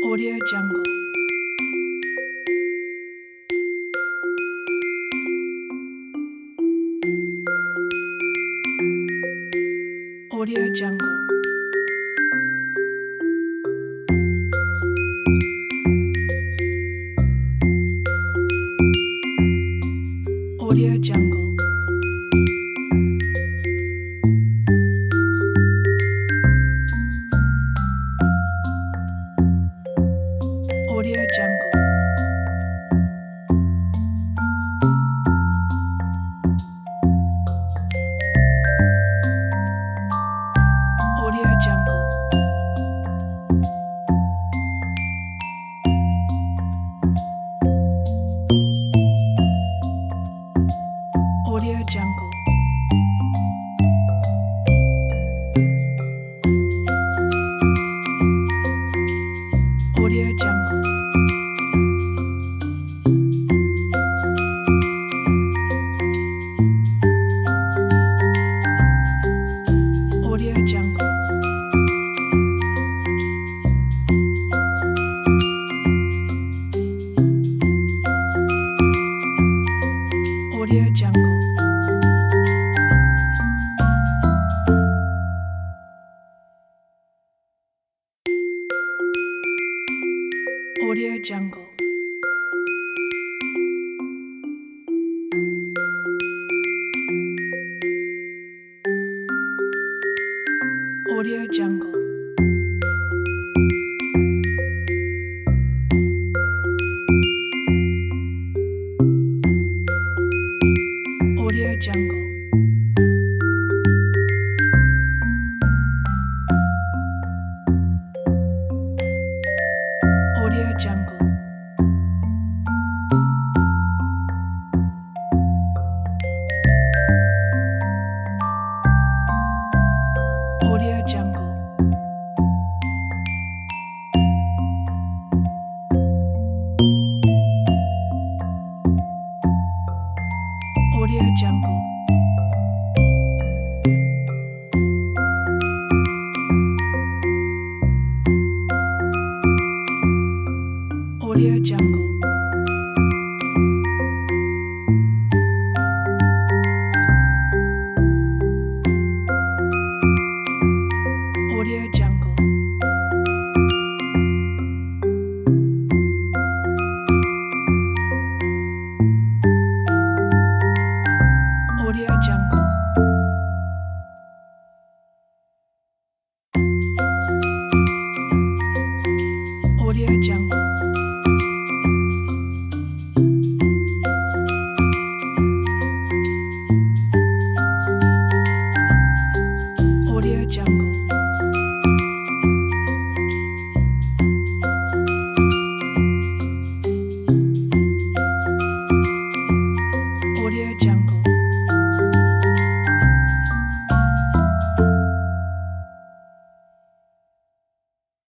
Audio Jungle. Audio Jungle. Audio Jungle. Audio Jungle. Audio Jungle. Audio Jungle. Audio Jungle. Audio Jungle. Audio Jungle. Audio Jungle. Audio Jungle. Audio Jungle. Audio Jungle. Audio Jungle. Audio Jungle. Audio Jungle. Audio Jungle. Audio Jungle. Audio Jungle.